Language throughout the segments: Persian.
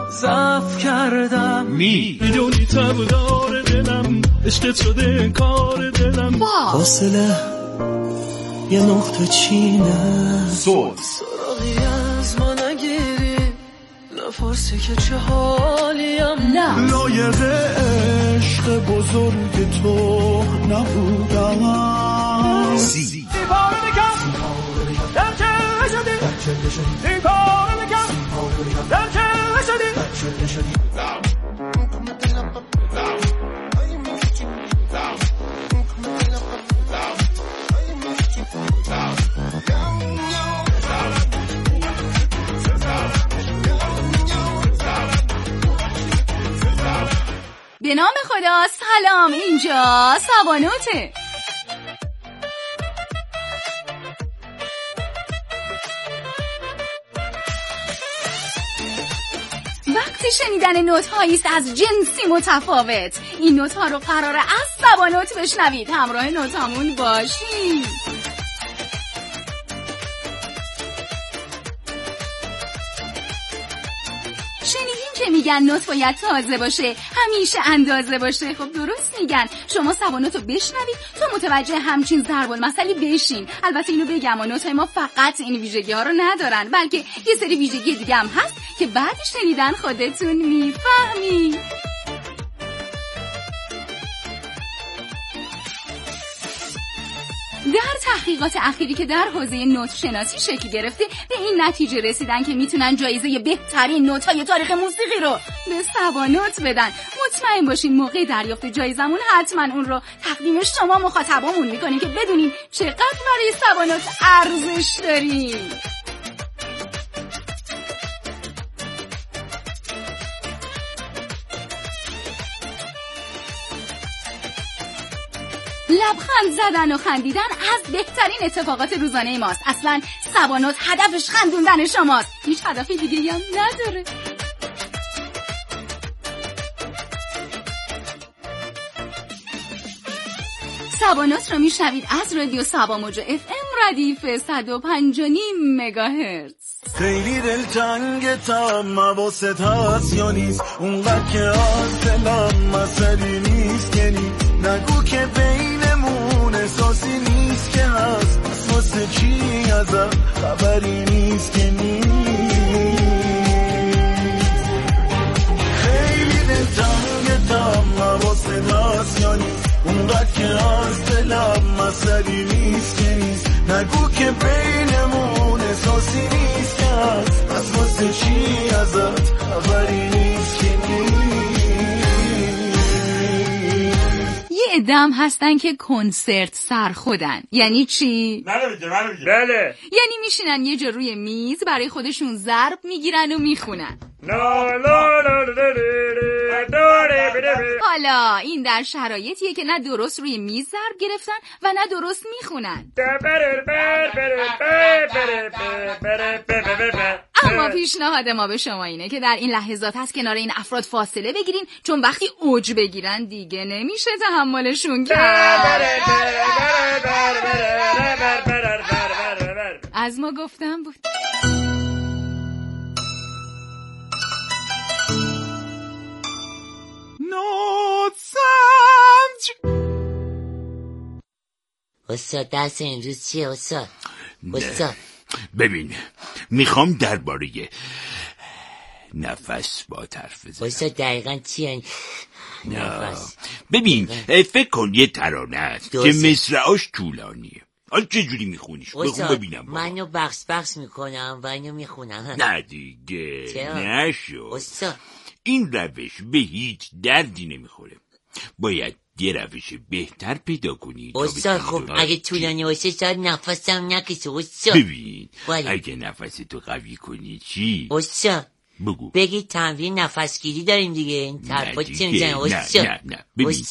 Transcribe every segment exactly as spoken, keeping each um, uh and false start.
ضعف کردم. می میدونی تبدار دلم عشقت شده کار دلم. فاصله یه نقطه چینه. صوت سراغی از ما نگیری نفرسی که چه حالیم. لایق عشق بزرگ تو نبودم. سی به نام خدا. سلام، اینجا سابانوته. وقتی شنیدن نوت‌هایی است از جنسی متفاوت. این نوت‌ها رو قراره از سابانوت بشنوید. همراه نوتامون باشید. که میگن نوت باید تازه باشه، همیشه اندازه باشه. خب درست میگن. شما سبانوتو بشنوید تا متوجه همچین ضرب المثلی بشین. البته اینو بگم نوتای ما فقط این ویژگی ها رو ندارن، بلکه یه سری ویژگی دیگه هم هست که بعد شنیدن خودتون میفهمید. در تحقیقات اخیری که در حوزه نوت شناسی شکل گرفته به این نتیجه رسیدن که میتونن جایزه بهترین نوت‌های تاریخ موسیقی رو به سبانوت بدن. مطمئن باشین موقع دریافت جایزمون حتما اون رو تقدیم شما مخاطبامون میکنیم که بدونین چقدر برای سبانوت ارزش دارین. لبخند زدن و خندیدن از بهترین اتفاقات روزانه ماست. اصلا سبانوت هدفش خندوندن شماست، هیچ هدف دیگه هم نداره. سبانوت رو میشنوید از رادیو سبا موج اف ام ردیف صد و پنج و نیم مگاهرتز. خیلی دلتنگتم، حواست هست یا نیست؟ اونقدر که از دلم مسئله نیست، یعنی نگو که بینمون احساسی نیست که هست. پس واسه چی ازم خبری نیست که نیست؟ خیلی دلتنگتم، حواست هست یا نیست؟ اونقدر که از دلم مسئله نیست که نیست. نگو که بینمون احساسی نیست که هست. پس واسه چی ازت خبری نیست که نیست؟ یه ادم هستن که کنسرت سر خودن. یعنی چی؟ منو بگه منو بگه بله. یعنی میشینن یه جا روی میز برای خودشون ضرب میگیرن و میخونن. حالا این در شرایطیه که نه درست روی میز ضرب گرفتن و نه درست میخونن. اما پیشنهاد ما به شما اینه که در این لحظات هست کنار این افراد فاصله بگیرین، چون وقتی اوج بگیرن دیگه نمیشه تحملشون کرد. از ما گفتم بود. نوت سنج. استاد درس امروز چیه استاد؟ استاد ببین، میخوام درباره نفس با حرف بزنم. استاد دقیقاً چیه نفس؟ ببین فکر کن یه ترانه است که مصرعاش طولانیه. حالا چجوری میخونیش؟ بخون ببینم. منو بخش بخش میکنم و اینو میخونم. نه دیگه چرا؟ نشو استاد این روش به هیچ دردی نمیخوره. باید یه روش بهتر پیدا کنی. استاد خب اگه طولانی باشه شاید نفسم نکشه استاد. ببین باید. اگه نفس تو قوی کنی چی؟ استاد بگو. بگی تمرین نفسگیری داریم دیگه. این طرفا چی میزنه نه استاد؟ نه نه ببین استاد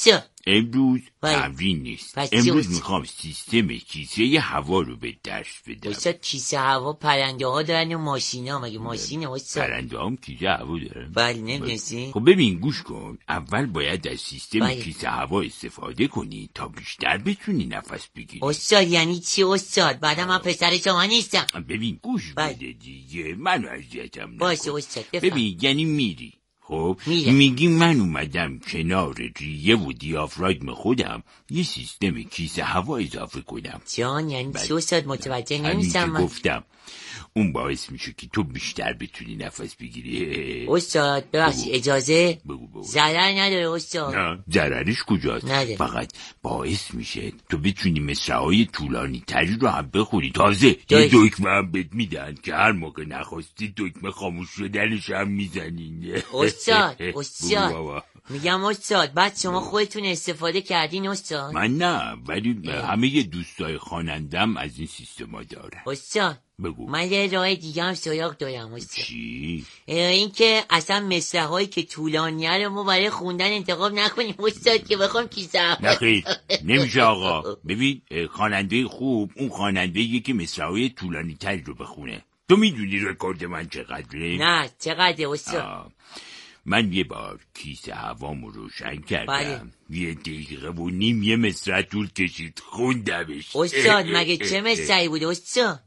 امروز بله. تمرین نیست. پس چی امروز بود؟ میخوام سیستم کیسه هوا رو به درس بدم. استاد کیسه هوا پرنده ها دارن و ماشین ها، مگه ماشینه استاد؟ پرنده هم کیسه هوا دارن. بله نمیدونستی؟ خب ببین گوش کن، اول باید از سیستم بله. کیسه هوا استفاده کنی تا بیشتر بتونی نفس بگیری. استاد یعنی چی استاد؟ بعدا من پسر شما نیستم. ببین گوش بله. بده دیگه، منو اذیتم نکن. باشه استاد بفهم. ببین یعنی میری خب میره. میگی من اومدم کنار ریه و دیافراگم خودم یه سیستم کیسه هوا اضافه کنم. جان یعنی بله. چی استاد؟ متوجه همین نمیشم که من. گفتم اون باعث میشه که تو بیشتر بتونی نفس بگیری. استاد ببخشید اجازه؟ بگو بگو. ضرر نداره استاد؟ نه ضررش کجاست؟ نداره. فقط باعث میشه تو بتونی مصرعهای طولانی تری رو هم بخوری. تازه یه درست. دکمه هم بهت میدن که هر موقع نخواستی دکمه خاموش شدنش هم میزنین. استاد بگو استاد بابا. میگم استاد بعد شما خودتون استفاده کردین استاد؟ من نه، ولی همه دوستای خوانندم از این سیستما دارن. استاد بگو. من یه راه دیگه هم سراغ دارم استاد. چی؟ این که اصلا مثل هایی که طولانیه رو ما برای خوندن انتخاب نکنیم استاد که بخوام کیسه هوا. نخیر نمیشه آقا. ببین خواننده خوب اون خواننده که مصرعهای طولانی تری رو بخونه. تو میدونی رکورد من چقدره؟ نه چقدر استاد؟ آه. من یه بار کیسه هوامو روشن کردم. بله. یه دقیقه و نیم یه مصرع طول کشید خوندمش. استاد مگه چه مصرعی بود استاد؟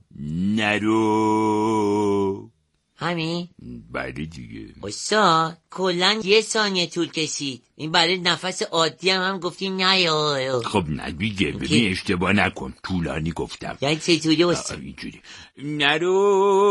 نرو. همین؟ بله دیگه. استاد کلن یه ثانیه طول کشید. این برای نفس عادی هم هم گفتی نه یا خب نه دیگه ببین اشتباه نکن، طولانی گفتم. یعنی چطوری استاد؟ اینجوری نرو.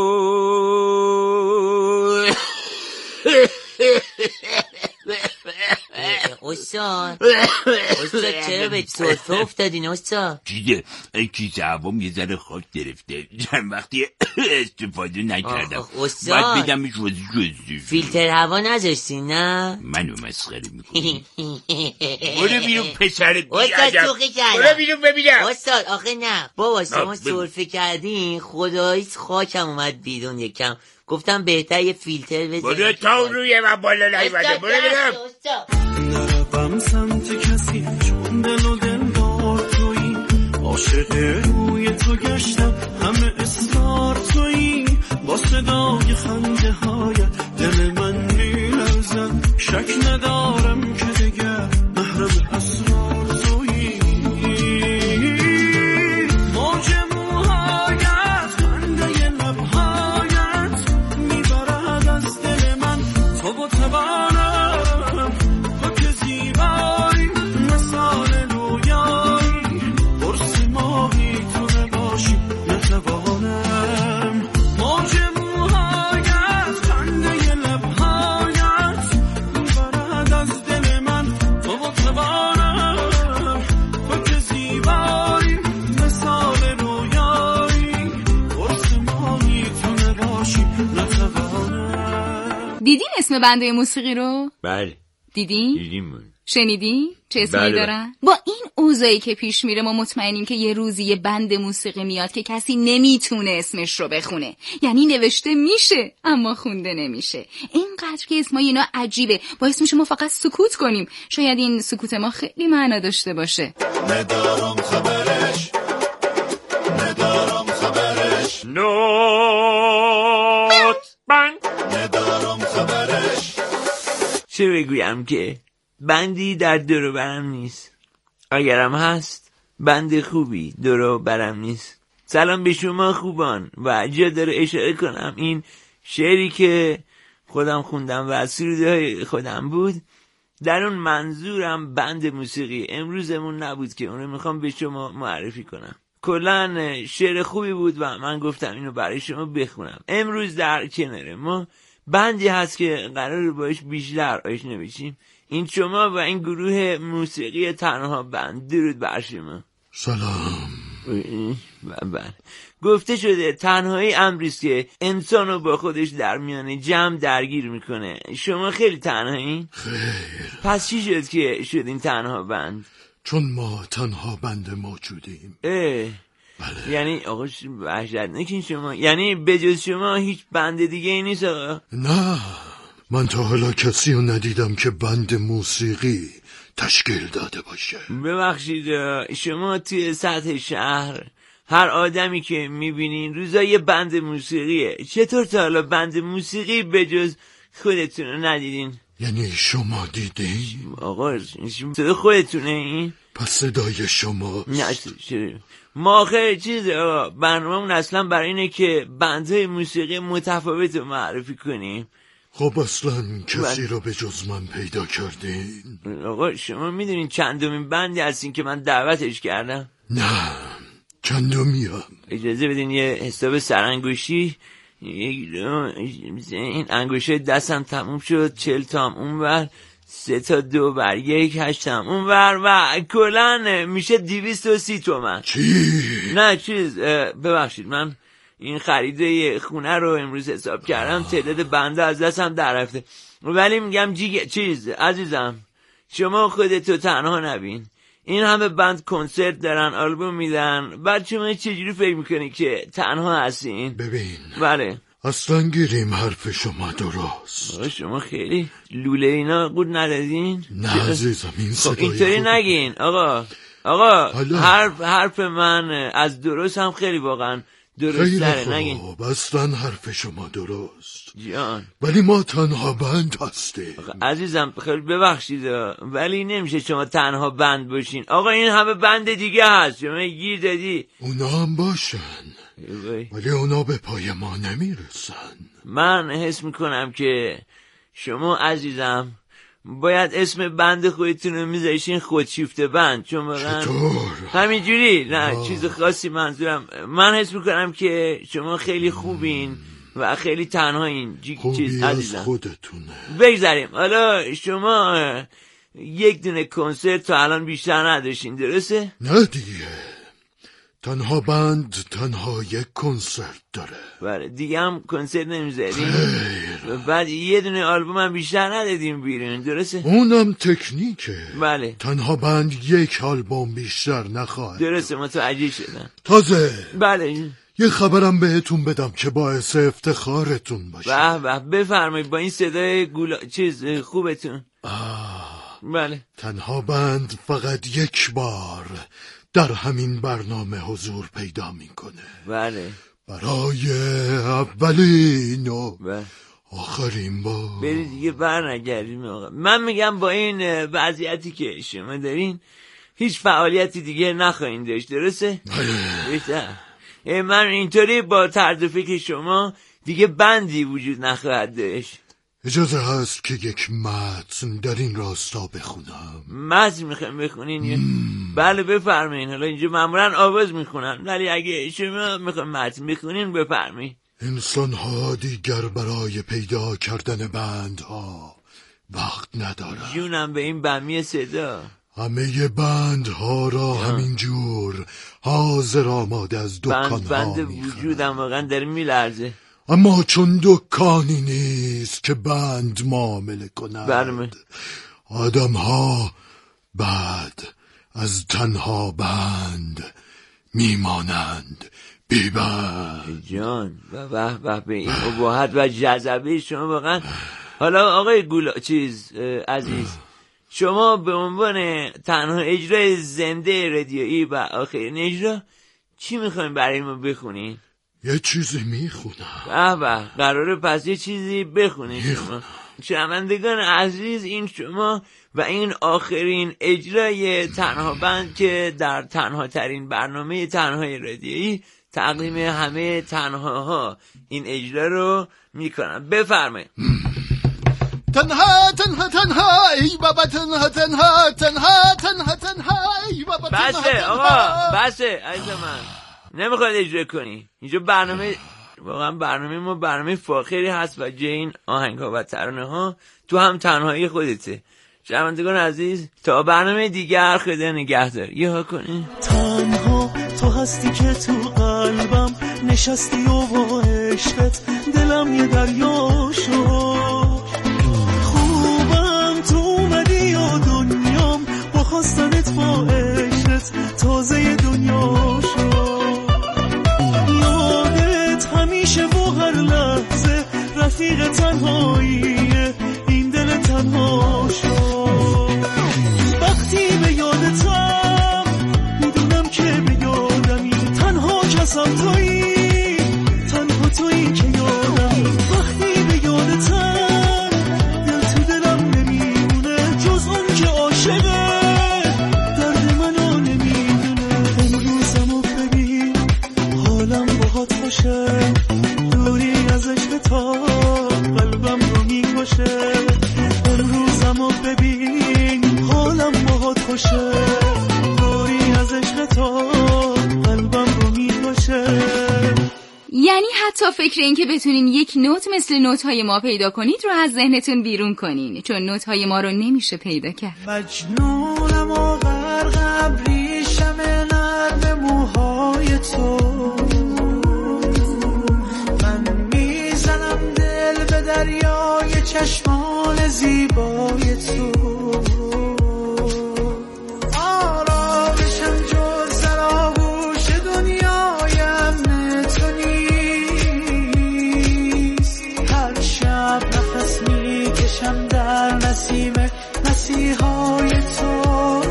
استاد استاد چرا به سرفه افتادین استاد؟ چیزه کیسه هوام یه ذره خاک گرفته، چند وقتی استفاده نکردم. استاد باید بدمش وزی جزی. فیلتر هوا نذاشتی نه؟ منو مسخره میکنی؟ برو بیرون پسر بی استاد عجب. توقی کردم. برو بیرون ببینم. استاد آخه نه بابا شما آه، بگو. سرفه کردین خداییش خاکم اومد بیرون یکم، گفتم بهتر یه فیلتر بزنید. برو تا روی من بالا نیومده. برو بیرون. نروم سمت کسی چون دل و دل دار تویی، عاشق روی تو گشتم همه اصرار تویی، با صدای خنده هایت دل من میلرزد، شک ندارم که دیگر محرم اسرار تویی. موج موهایت خنده لبهایت میبرد از دل من تو با توانم، تو که زیبایی مثال رویایی، برس ماهی تو نباشی نتوانم. موج موهایت خنده لبهایت میبرد از دل من تو با توانم، تو که زیبایی مثال رویایی، برس ماهی تو نباشی نتوانم. دیدین اسم بنده موسیقی رو؟ بله دیدین؟ دیدیم. شنیدی؟ چه اسمی بله. دارن؟ با این اوضاعی که پیش میره ما مطمئنیم که یه روزی یه بند موسیقی میاد که کسی نمیتونه اسمش رو بخونه. یعنی نوشته میشه اما خونده نمیشه. اینقدر که اسمای اینا عجیبه باعث میشه ما فقط سکوت کنیم. شاید این سکوت ما خیلی معنا داشته باشه. ندارم خبرش ندارم خبرش نوت بند. ندارم خبرش. چه بگویم که بندی در دور برم نیست، اگرم هست بند خوبی دور برم نیست. سلام به شما خوبان و جا داره اشاره کنم این شعری که خودم خوندم و سروده های خودم بود، در اون منظورم بند موسیقی امروزمون نبود که اونو میخوام به شما معرفی کنم. کلن شعر خوبی بود و من گفتم اینو برای شما بخونم. امروز در کنار ما بندی هست که قرار باش بیشتر آشنا بشیم. این شما و این گروه موسیقی تنها بند. درود بر شما. سلام. بله. گفته شده تنهایی امریست که انسانو با خودش در میان جمع درگیر میکنه. شما خیلی تنهایی؟ خیر. پس چی شد که شدین تنها بند؟ چون ما تنها بند موجودیم. اه بله. یعنی آقا وحشتناکین شما، یعنی بجز شما هیچ بند دیگه ای نیست آقا؟ نه، من تا حالا کسی رو ندیدم که بند موسیقی تشکیل داده باشه. ببخشید شما توی سطح شهر هر آدمی که میبینین روزا یه بند موسیقیه، چطور تا حالا بند موسیقی به جز خودتون رو ندیدین؟ یعنی شما دیدین؟ آقا صدا خودتونه این؟ پس صدای شما نه چرا؟ ما آخر چیز آقا برنامه‌مون اصلا برای اینه که بندهای موسیقی متفاوت رو معرفی کنیم. خب اصلا کسی رو به جز من پیدا کردین؟ آقا شما میدونین چندمین بندی هستین که من دعوتش کردم؟ نه چندمیم؟ اجازه بدین یه حساب سرانگوشی. این انگوشه دستم تموم شد، چل تام اون بر، سه تا دو بر یک، هشتم اون بر و کلن میشه دیویست و سی تومن. چی؟ نه چیز ببخشید من این خریده خونه رو امروز حساب کردم، تعداد بنده از دستم در رفته، ولی میگم جیگ چیز عزیزم شما خودتو تنها نبین، این همه بند کنسرت دارن، آلبوم میدن، بعد شما چجوری فکر میکنی که تنها هستین؟ ببین بله اصلا گیریم حرف شما درست. شما خیلی لوله اینا قود ندادین؟ نه عزیزم این صدای اینطوری نگین آقا. آقا حالا. حرف حرف من از درست هم خیلی واقعا درست داره نگین. خب اصلا حرف شما درست جان، ولی ما تنها بند هستیم. عزیزم خیلی ببخشید ولی نمیشه شما تنها بند باشین. آقا این همه بند دیگه هست، شما گیر دادی. اونا هم باشن ولی اونا به پای ما نمیرسن. من حس میکنم که شما عزیزم باید اسم بند خودتون رو میذاشین خودشیفته بند، چون واقعا چطور؟ همینجوری نه آه. چیز خاصی منظورم، من حس میکنم که شما خیلی خوبین و خیلی تنهایین. خوبی از خودتونه. بگذاریم حالا شما یک دونه کنسرت تا الان بیشتر نداشتین درسته؟ نه دیگه تنها بند تنها یک کنسرت داره. بله دیگه هم کنسرت نمیذاریم. بعد یه دونه آلبوم هم بیشتر ندادیم بیرون درسته؟ اونم تکنیکه. بله تنها بند یک آلبوم بیشتر نخواهد. درسته متوجه شدم. تازه بله یه خبرم بهتون بدم که باعث افتخارتون باشه. به به بفرمایید با این صدای گولا چیز خوبتون. آه. بله تنها بند فقط یک بار در همین برنامه حضور پیدا میکنه. بله برای اولین و بله. آخرین بار. برید دیگه بر نگردیم آقا. من میگم با این وضعیتی که شما دارین هیچ فعالیتی دیگه نخواهین داشت درسته؟ بهتر. من اینطوری با طرز فکر شما دیگه بندی وجود نخواهد داشت. اجازه هست که یک متن در این راستا بخونم؟ متن میخوایم بخونین؟ بله بفرمایین. حالا اینجا معمولا آواز میخونن ولی اگه شما میخوایم متن بخونین بفرمایین. انسان ها دیگر برای پیدا کردن بندها وقت ندارن. جونم به این بمی صدا. همه بندها را همینجور حاضر آماده از دکان بند ها بند وجودم واقعا داره میلرزه. اما چون دکانی نیست که بند معامله کنند برمه. آدم ها بعد از تنها بند میمانند بی بند. جان و به به به این اباحت و جذبه شما واقعا. حالا آقای گولا چیز عزیز شما به عنوان تنها اجرای زنده رادیویی و آخرین اجرا چی میخواین برای ما بخونین؟ یه چیزی میخونم. به به قراره پس یه چیزی بخونین شما. شنوندگان عزیز این شما و این آخرین اجرای تنها بند که در تنها ترین برنامه تنهای رادیویی تقدیم همه تنهاها این اجرا رو میکنم. بفرمایید. تنها تنها تنها ای بابا تنها تنها تنها تنها تنها ای بابا تنها. بسه آقا بسه عزیز من نمیخواد اجرا کنی. اینجا برنامه واقعا برنامه ما برنامه فاخری هست و جای این آهنگ ها و ترانه ها تو هم تنهایی خودته. شنوندگان عزیز تا برنامه دیگر خدا نگهدار. یه ها کنین. تنها تو هستی که تو قلبم نشستی و با عشقت دلم یه دریا شد. خوبم تو اومدی و دنیام با خواستنت با عشقت تازه دنیا شد. یادت همیشه و هر لحظه رفیق تنهاییه این دل تنها شد. باشه، دوری از عشق تو قلبم رو میکشه. یعنی حتی فکر این که بتونین یک نوت مثل نوت‌های ما پیدا کنید رو از ذهنتون بیرون کنین، چون نوت‌های ما رو نمیشه پیدا کرد. مجنونم و غرق ابریشم نرم موهای تو، من میزنم دل به دریای چشمان زیبای تو. آرامشم جز در آغوش دنیای امن تو نیست. هر شب نفس میکشم در نسیم مسیحای تو.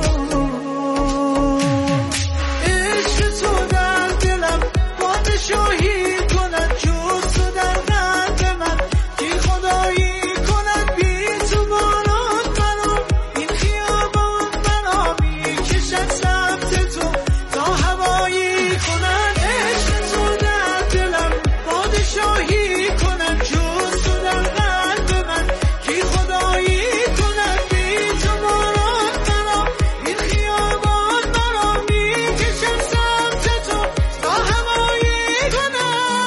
عشق تو در دلم پادشاهی کند، جز تو در قلب من کی خدایی کند. بی تو باران منو این خیابان منو میکشد سمت تو تا هوایی کند. عشق تو در دلم پادشاهی کند، جز تو در قلب من کی خدایی کند. بی تو باران منو این خیابان منو میکشد سمت تو تا هوایی کند.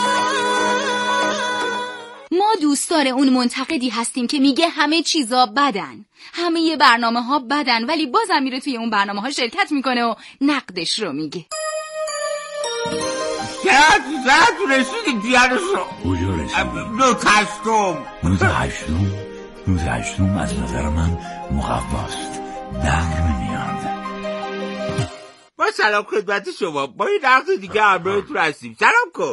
ما دوستار اون منتقدی هستیم که میگه همه چیزا بدن، همه برنامه ها بدن، ولی بازم میره توی اون برنامه ها شرکت میکنه و نقدش رو میگه. چقدر زد رسیدیم پیانوش رو. کجا رسیدیم؟ نوت هشتم. نوت هشتم؟ نوت هشتم از نظر من مقواست، دنگ میاد. با سلام خدمت شما، با این نقد دیگه همراهتون هستیم. سلام کن.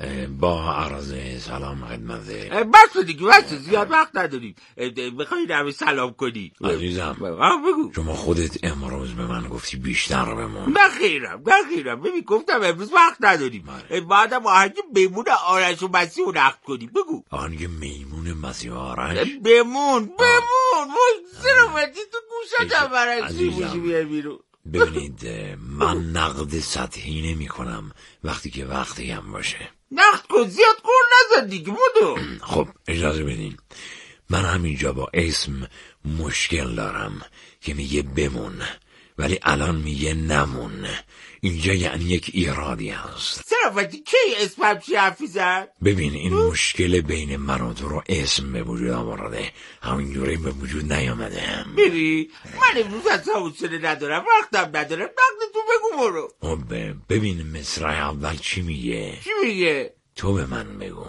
با عرض سلام خدمت. بس دیگه بس، زیاد وقت نداریم. بخوایی نمی سلام کنی. عزیزم بگو. شما خودت امروز به من گفتی بیشتر بمون. نخیرم نخیرم ببین گفتم امروز وقت نداریم. بعدم آهنگ میمون آرش و مسیح رو نقد کنیم. بگو. آهنگ میمون مسیح و آرش؟ بمون بمون وای سرامتی تو گوشتم برش چی بیای بیرون. ببینید من نقد سطحی نمی کنم وقتی که وقتی هم باشه. نقد کن، زیاد کن نزن دیگه بودو. خب اجازه بدین، من همینجا با اسم مشکل دارم که میگه بمون ولی الان میگه نمون. اینجا یعنی یک ایرادی هست. سرافتی کی اسمم چی حرفی زد؟ ببین این مشکل بین من و تو رو اسم به وجود آورده، همینجوری به وجود نیامده. میری؟ من امروز از حوصله ندارم، وقتم ندارم، نقد تو بگو برو. خب ببین مصرع اول چی میگه؟ چی میگه؟ تو به من بگو.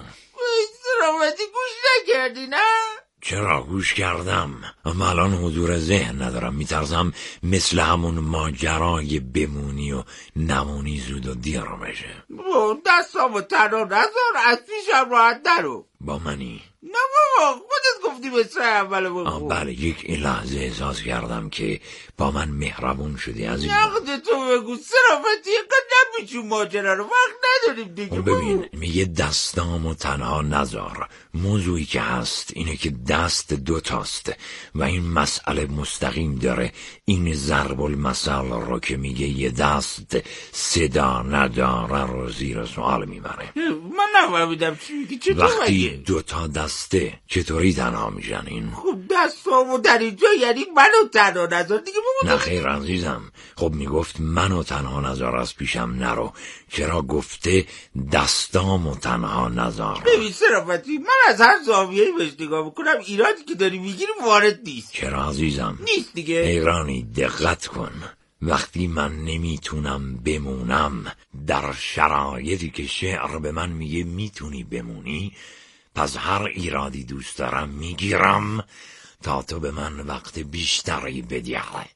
سرافتی گوش نکردی نه؟ چرا گوش کردم، اما الان حضور ذهن ندارم. میترسم مثل همون ماجرای بمونی و نمونی زود و دیر بشه. دستامو تنها نذار، از پیشم راحت نرو. با منی؟ نه بابا خودت گفتی مثل اول بگو. بله یک لحظه احساس کردم که با من مهربون شدی عزیزم. نقد تو بگو سرافتی، اینقدر نمیچون ماجرا رو، وقت نداریم دیگه. ببین میگه دستامو تنها نذار. موضوعی که هست اینه که دست دوتاست و این مسئله مستقیم داره این ضرب المثل رو که میگه یه دست صدا نداره رو زیر سوال میبره. من نفهمیدم چی میگی. چطور وقتی مگه؟ دوتا دسته چطوری تنها میشن این؟ خب دستامو در اینجا یعنی منو تنها نذار دیگه. نه خیر عزیزم، خب میگفت منو تنها نذار از پیشم نرو، چرا گفته دستامو تنها نذار؟ ببین سرافتی، من از هر زاویه‌ای بهش نگاه میکنم ایرادی که داری میگیری وارد نیست. چرا عزیزم؟ نیست دیگه. ایرانی دقت کن، وقتی من نمیتونم بمونم در شرایطی که شعر به من میگه میتونی بمونی، پس هر ایرادی دوست دارم میگیرم تا تو به من وقت بیشتری بدی.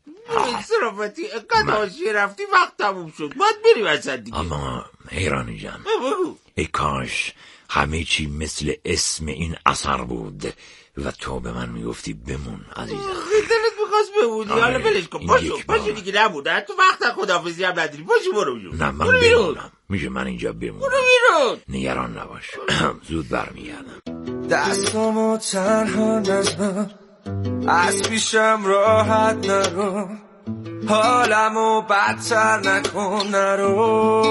سرافتی اقدر آشی رفتی وقت تموم شد، باید بریم اصلا دیگه. اما حیرانی جان، بگو. ای کاش همه چی مثل اسم این اثر بود و تو به من میگفتی بمون عزیزم. دلت میخواست بمونی، حالا بلش کن. باشو باشو دیگه نمونه، تو وقت خداحافظی هم نداری. باشو برو بیرون. نه من بمونم، میشه من اینجا بمونم. برو بیرون. نگران نباش زود برمیگردم. دستامو تنها نذار، از پیشم راحت نرو، حالمو بدتر نکن، نرو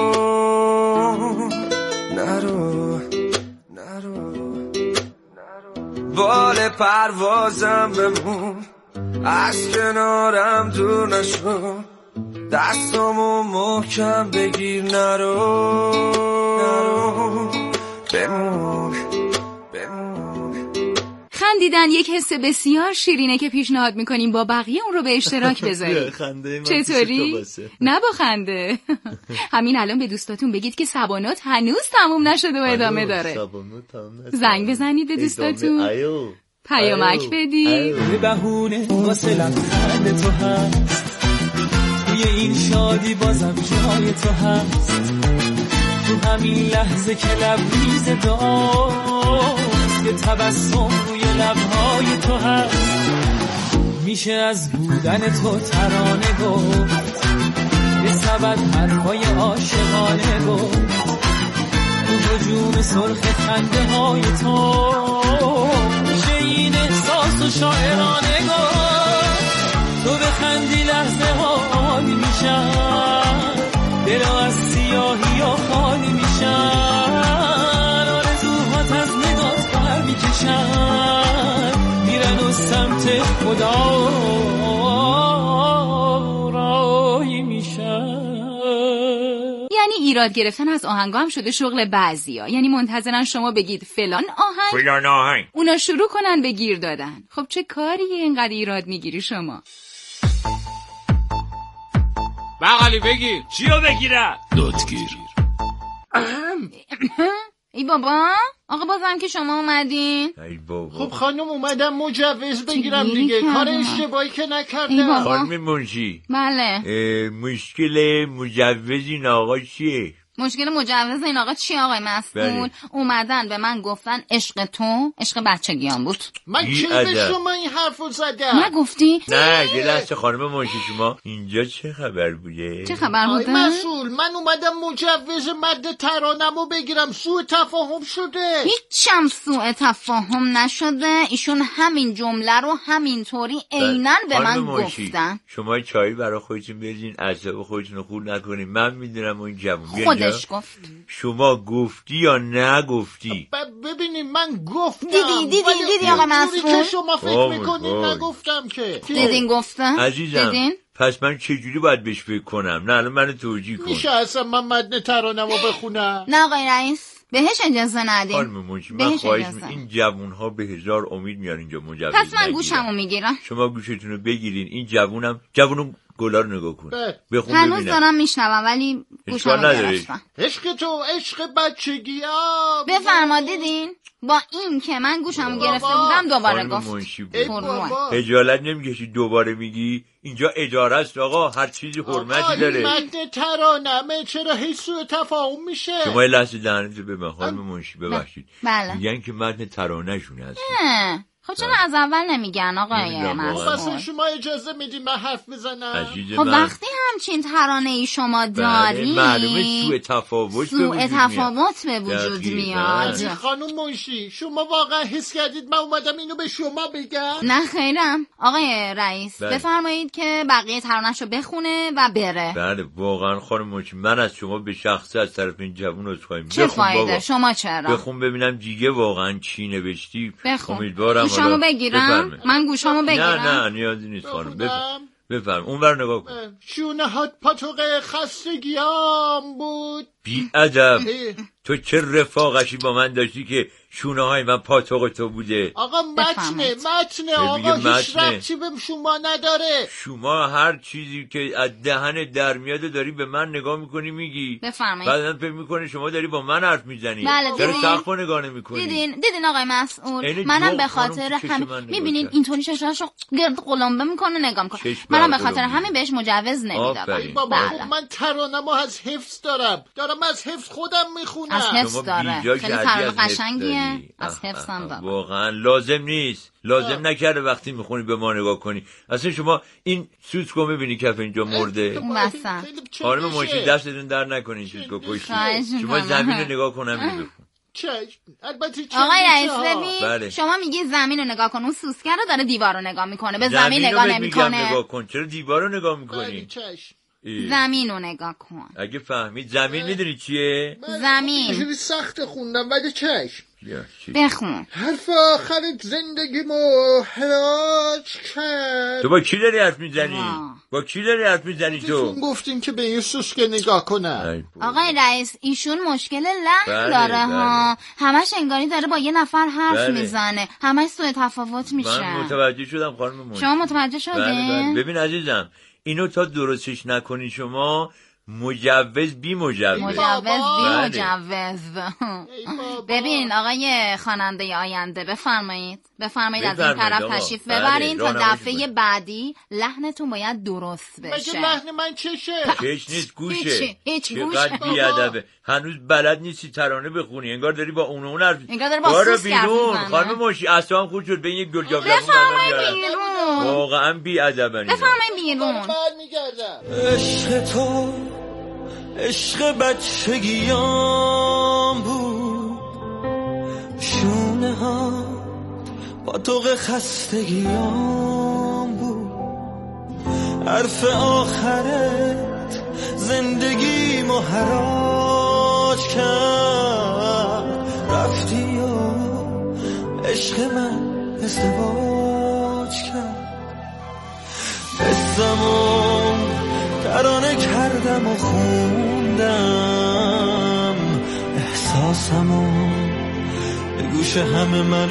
نرو نرو بال پروازم بمون، از کنارم دور نشو، دستامو محکم بگیر، نرو نرو بمون بمون. خندیدن یک حس بسیار شیرینه که پیشنهاد میکنیم با بقیه اون رو به اشتراک بذارید. چطوری؟ نه با خنده. همین الان به دوستاتون بگید که سبانات هنوز تموم نشده و ادامه داره. زنگ بزنید به دوستاتون، پیامک بدید. به بهونه واسه لبخند تو هست، توی این شادی بازم جای تو هست، تو همین لحظه که لبریز دعاست، یه تبسم روی لبهای تو هست، میشه از بودن تو ترانه گفت، یه سبد حرفای عاشقانه گفت، تو هجوم سرخ خنده های تو میشه این احساس و شاعرانه گفت، تو بخندی لحظه ها عالی میشن، دلا از سیاهی ها خالی میشن، آرزوهات از نگات پر میکشن، میرن و سمت خدا رایی میشن. یعنی ایراد گرفتن از آهنگا هم شده شغل بعضیا، یعنی منتظرن شما بگید فلان آهنگ فلان آهنگ اونا شروع کنن به گیر دادن. خب چه کاریه اینقدر ایراد میگیری شما؟ بغلی بگیر. چیو بگیرم؟ دادگیر. ای بابا، آقا بازم که شما اومدین. ای بابا. خب خانم اومدم مجوز بگیرم دیگه، کار اشتباهی که نکردم. خانم منشی، بله مشکل مجوز این آقا چیه؟ مشکل مجوز این آقا چی آقای مسئول؟ اومدن به من گفتن عشق تو عشق بچگیام بود. من کی به شما این حرفو زدم؟ نگفتی؟ نه یه لحظه خانم منشی، شما اینجا چه خبر بوده؟ چه خبر بوده؟ آقای مسئول، من اومدم مجوز مد ترانمو بگیرم، سوء تفاهم شده. هیچم سوء تفاهم نشده، ایشون همین جمله رو همینطوری عیناً به من گفتن. شما چایی برای خودتون بریزین، اعصاب خودتون رو خورد نکنین. من میدونم اون جوون خودش گفت. شما گفتی یا نگفتی؟ ببینید من گفتم. دیدی دیدی دیدی آقا مسئول که شما فکر میکنین نگفتم که. دیدین گفتم؟ عزیزم دیدین؟ پس من چجوری باید بهش فکر کنم؟ نه الان منو توجیه کن. میشه اصلا من متن ترانمو بخونم؟ نه آقای رئیس، بهش اجازه ندین. خانم منشی من خواهش می‌کنم، این جوون‌ها به هزار امید میان اینجا مجوز. پس من گوشمو میگیرم. شما گوشتون رو بگیرین. این جوونم جوونو گلا رو نگاه کن. بخون هنوز ببینم. دارم میشنوم ولی گوشمو گرفتم. عشق تو عشق بچگیام. بفرما. دیدین؟ با این که من گوشمو گرفته بودم دوباره گفت. خجالت نمیکشی دوباره میگی؟ اینجا اداره است آقا، هر چیزی حرمتی داره. آقا این متن ترانمه، چرا هیچ سوء تفاهم میشه؟ شما یه لحظه دهنتو ببند خانم منشی، ببخشید. بله. میگن که متن ترانه شون هست. خب چرا از اول نمیگن آقای مسئول؟ شما اجازه میدین من حرف بزنم؟ خب وقتی همچین ترانه ای شما داری معلومه سوء تفاوت سوء تفاوت به وجود میاد. خانم منشی شما واقعا حس کردید من اومدم اینو به شما بگم؟ نه خیرم آقای رئیس. بله. بفرمایید که بقیه ترانه‌شو بخونه و بره. بله واقعا خانم منشی من از شما به شخصه از طرف این جوون عذرخواهی می‌کنم. چه فایده؟ شما چرا؟ بخون ببینم دیگه واقعا چی نوشتی. امیدوارم گوشامو بگیرم. بفرمه. من گوشامو بگیرم. نه نه نیازی نیست خانم. بفرم بفرم اون ور نگاه کن. شونه هات پاتوق خستگیام بود. بی ادب تو چه رفاقشی با من داشتی که شونه های من پاتوق تو بوده؟ آقا متنه متنه آقا هیچ ربطی به شما نداره. شما هر چیزی که از دهن در میاد داری به من نگاه میکنی میگی. بفرمایید. بعدن فکر میکنی شما داری با من حرف میزنی. بله چرا سقف نگاه نمیکنی؟ دیدین دیدین آقای مسئول منم به خاطر همین میبینین اینطوری چشماشو گرد قلمبه میکنه نگاه میکنه. منم به خاطر همین بهش مجوز نمیدادم. بابا من ترانه‌مو از حفظ دارم دارم از حفظ خودم میخونم. از حفظ داره خیلی ترانه قشنگیه. از حفظم داره. واقعا لازم نیست لازم نکرده وقتی میخونی به ما نگاه کنی. اصلا شما این سوسکو میبینی کف اینجا مرده اون وسط. خانم منشی دستتون در نکنین سوسکو کشتی. شما زمین رو نگاه کنم میبینی. چشم البته آقای رئیس ببین بله. شما میگی زمین رو نگاه کن، اون سوسکه رو داره دیوار رو نگاه میکنه، به زمین نگاه نمیکنه. نگاه کن چرا دیوار رو نگاه میکنی؟ زمین رو نگاه کن. اگه فهمید زمین میدونی چیه؟ زمین خیلی سخت خوندم ولی چشم. بخون. حرف آخرت زندگیمو حراج کرد. تو با کی داری حرف میزنی؟ با کی داری حرف میزنی تو؟ گفتین که به این سوسکه نگاه کنم. آقای رئیس ایشون مشکل لحن بله، داره بله. ها. همش انگاری داره با یه نفر حرف بله. میزنه. همش سوء تفاوت میشه. من متوجه شدم خانم موجی. شما متوجه شدین؟ بله بله. ببین عزیزم اینو تا درستش نکنی شما مجوز بی مجوز مجوز بله. بی مجوز. ببین آقای خواننده آینده بفرمایید بفرمایید از این طرف تشریف ببرین تا دفعه بعدی لحنتون باید درست بشه. مگه لحن من چشه؟ چش نیست گوشه. هیچی، هیچ گوش. چقدر بیادبه. هنوز بلد نیستی ترانه بخونی. انگار داری با اون و اون حرف انگار داره با سوسک حرف میزنه. خانم موشی اصلا خود شد به یک گل جاوید. بفرمایید بیرون. واقعا بیادبن. بفرمایید بیرون. عشق تو عشق بچگیام بود، شونه ها با توق خستگیام بود، حرف آخرت زندگیمو حراج کرد، رفتی و عشق من ازدواج کرد، قصه‌مو ترانه کردم و خوندم، احساسمو به گوش همه من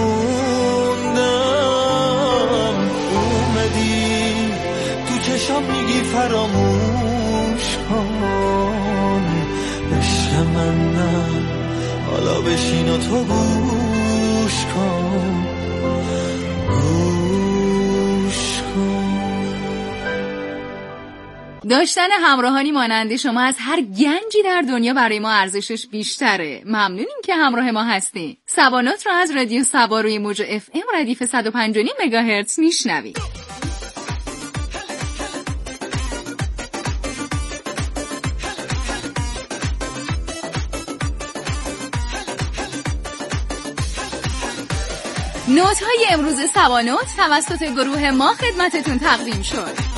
رسوندم، اومدی تو چشام میگی فراموش کن، عشق من نه حالا بشین و تو گوش کن گوش کن. داشتن همراهانی مانند شما از هر گنجی در دنیا برای ما ارزشش بیشتره. ممنونیم که همراه ما هستین. سبانات رو از رادیو سبا روی موج اف ام ردیف صد و پنج و نیم مگاهرتز میشنوید. نوت های امروز سبانات توسط گروه ما خدمتتون تقدیم شد.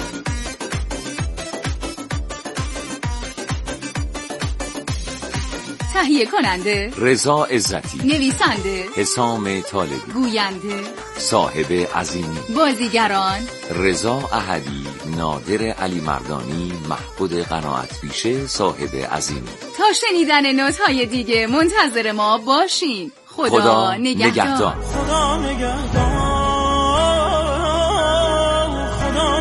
تهیه کننده رضا عزتی، نویسنده حسام طالبی، گوینده صاحب عظیمی، بازیگران رضا احدی، نادر علی مردانی، محمود قناعت بیشه، صاحب عظیمی. تا شنیدن نوت های دیگه منتظر ما باشین. خدا, خدا نگهدار. نگهدار. خدا نگهدار. خدا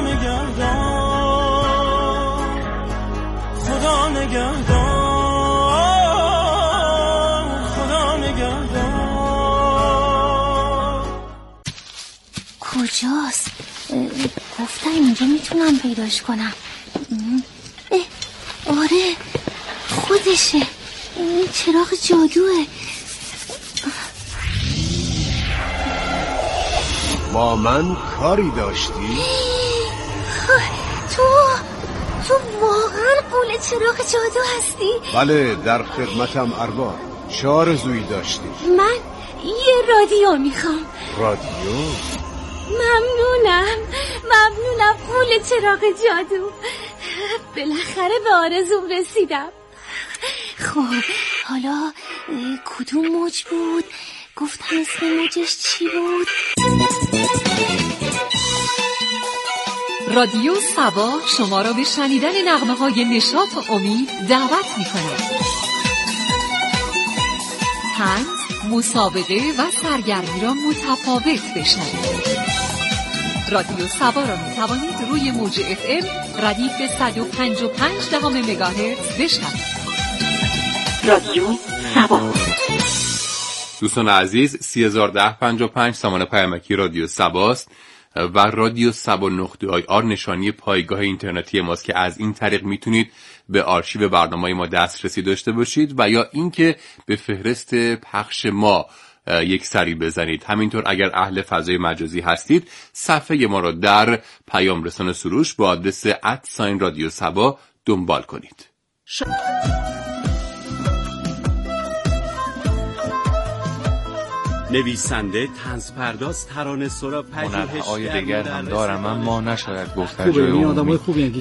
نگهدار. خدا نگهدار. کجاست؟ گفتم اینجا میتونم پیداش کنم. آره خودشه، این چراغ جادوه. با من کاری داشتی؟ تو تو واقعا قول چراغ جادو هستی؟ بله در خدمتم ارباب. چه آرزویی داشتی؟ من یه رادیو میخوام. رادیو؟ ممنونم ممنونم قول چراغ جادو، بالاخره به آرزوم رسیدم. خب حالا کدوم موج بود؟ گفتم اسم موجش چی بود؟ رادیو سبا شما را به شنیدن نغمه های نشاط و امید دعوت می کند. طنز، مسابقه و سرگرمی را متفاوت بشنوید. رادیو سبا را می توانید روی موج اف ام ردیف صد و پنج و پنج دهم مگاهرتز بشنوید. رادیو سبا. دوستان عزیز، سی هزار و ده پنجاه و پنج سامان پیامکی رادیو سباست و رادیو سبا نقطه آی آر نشانی پایگاه اینترنتی ماست که از این طریق میتونید به آرشیو برنامه‌های ما دسترسی داشته باشید و یا اینکه به فهرست پخش ما یک سری بزنید. همینطور اگر اهل فضای مجازی هستید صفحه ما را در پیام رسان سروش با آدرس ات ساین رادیو سبا دنبال کنید. ش... نویسنده، طنزپرداز، ترانه‌سرا، پژوهشگر، هنرهای دیگر هم دارم اما نشاید گفت در خوبه، جای این آدمای خوبی